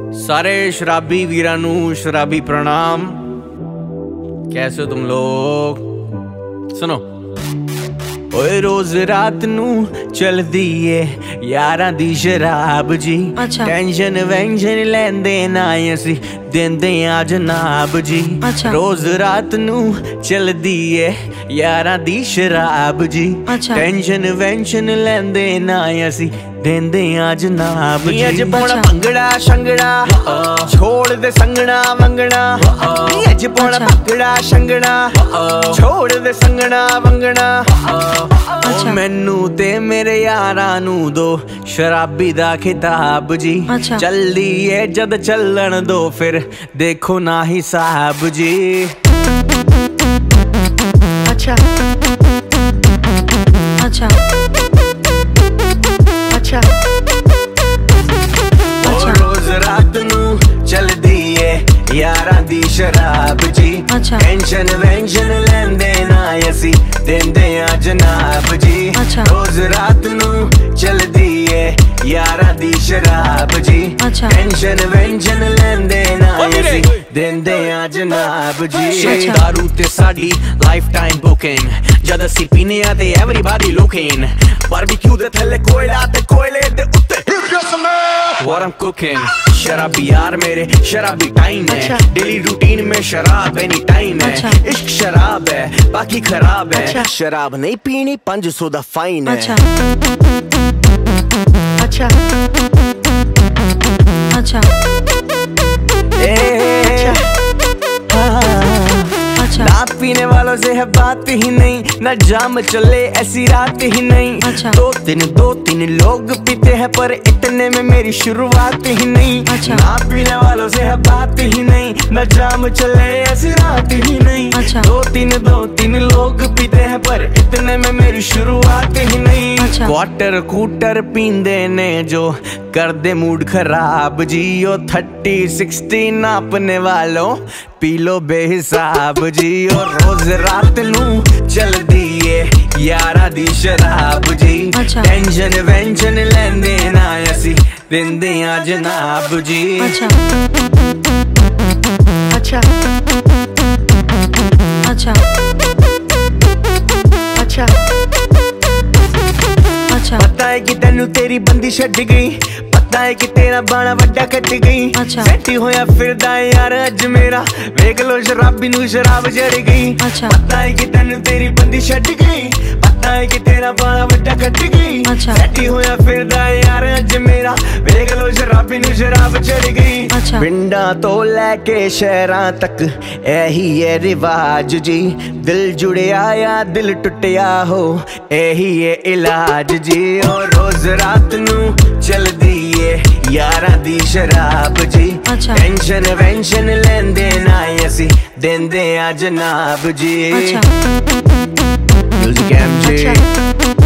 सारे शराबी वीरां नू शराबी प्रणाम। कैसे हो तुम लोग? सुनो, ओए रोज रात नू चलदी ए यारां दी शराब जी। अच्छा। टेंशन वेंशन लेंदे ना असी देंदे आ जनाब जी। अच्छा। रोज रात नू चलदी ए यारां दी शराब जी। अच्छा। टेंशन वेंशन लेंदे ना असी देंदे आ जनाब जी। अज पौना अच्छा। भंगड़ा शंगड़ा छोड़ दे संगना वंगना। अज पौना अच्छा। भंगड़ा शंगड़ा छोड़ दे संगना वंगना। अच्छा। मैनू ते मेरे यारां नू दो शराबी दा खिताब जी। अच्छा। चलदी ए जद चलन दो फिर देखो ना हिसाब जी। अच्छा अच्छा अच्छा अच्छा। रोज रात नू चलदी ए यारां दी शराब जी। अच्छा। टेंशन वेंशन लेंदे ना असी देंदे आ जनाब जी। अच्छा। रोज रात नू चलदी ए यारां दी शराब जी। अच्छा। टेंशन वेंशन लेंदे ना असी देंदे आ जनाब जी। अच्छा। दारू ते साडी लाइफ टाइम बुकिंग जद असी पीने आ ते एवरीबॉडी लुकिंग। बारबेक्यू दे थल्ले कोयला ते कोयले दे उत्ते What I'm cooking, शराबी यार मेरे शराबी टाइम है। अच्छा। डेली रूटीन में शराब एनी टाइम है। अच्छा। इश्क शराब है बाकी खराब है। अच्छा। शराब नहीं पीनी 500 दा फाइन है। अच्छा अच्छा अच्छा अच्छा। ना पीने वालों से है बात ही नहीं, ना जाम चले ऐसी रात ही नहीं। अच्छा। दो तीन लोग पीते हैं पर इतने में मेरी शुरुआत ही नहीं। अच्छा। ना पीने वालों से है बात ही नहीं, ना जाम चले ऐसी रात ही नहीं। अच्छा। दो तीन लोग पीते हैं पर इतने में मेरी शुरुआत ही नहीं। अच्छा। क्वार्टर कूटर पींदे ने जो कर दे मूड खराब जी। ओ 30-60 नापने वालों पी लो बेहिसाब जी। और रोज रात नू चलदी ए यारां दी शराब जी। अच्छा। टेंशन वेंशन लेंदे ना असी देंदे आ जनाब जी। अच्छा अच्छा अच्छा अच्छा अच्छा। पता है कि तेनू तेरी बंदी छड्ड गई, पता है कि तेरा बाणा वड्डा कट गई। अच्छा। सैटी होया फिरदा है यार अज मेरा वेख लो शराबी नू शराब चढ़ गई। अच्छा। पता है कि तेनू तेरी बंदी छड्ड गई, पता है कि तेरा बाणा वड्डा कट गई। अच्छा। सैटी होया फिरदा है यार अज मेरा वेख लो शराबी नू शराब चढ़ गई। अच्छा। पिंडां तो लैके शहरां तक एही है रिवाज जी। दिल जुड़िया या दिल टुटिया हो एही है इलाज जी। और रोज रात नू चलदी ए यारां दी शराब जी। अच्छा। टेंशन वेंशन लेंदे ना असी देंदे आ जनाब जी। अच्छा म्यूजिक एमजे। अच्छा।